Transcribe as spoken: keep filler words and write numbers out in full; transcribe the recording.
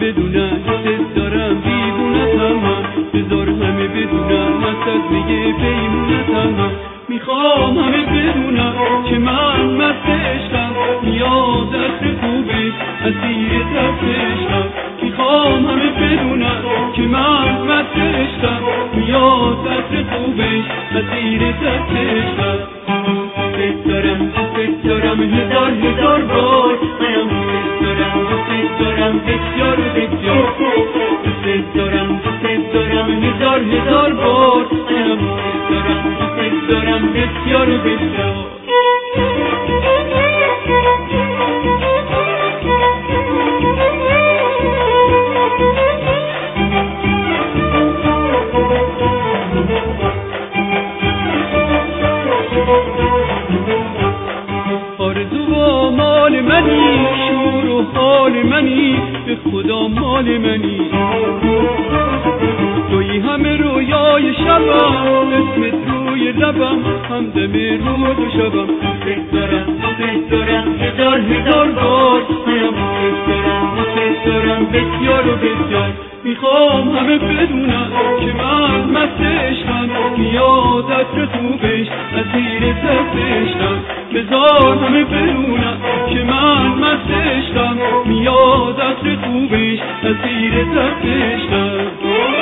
بدونن دوست دارم دیوونتم من، بذار همه بدونن وسط میگه پیمونتم من. میخوام همه بدونن که من مست عشقم، میاد عطر خوبش اسیر ترس عشقم. میخوام همه بدونن که من مست عشقم، میاد عطر خوبش اسیر ترس عشقم. دوست دارم دوست دارم هزار هزار بار، منم دوست دارم دوست دارم بسیار و بسیار. دوست دارم دوست دارم هزار هزار بار، منم دوست دارم دوست دارم بسیار و بسیار. آرزو و مال منی، شور و حال منی، به خدا مال منی. توی همه رویای شبم، اسمت روی لبم، همدم روز و شبم. دوست دارم دوست دارم هزار هزار بار، منم دوست دارم دوست دارم بسیار و بسیار. میخوام همه بدونن که من مست عشقم، میاد عطر خوبش اسیر ترس عشقم. بذار همه بدونن که من مست عشقم، میاد عطر خوبش اسیر ترس عشقم.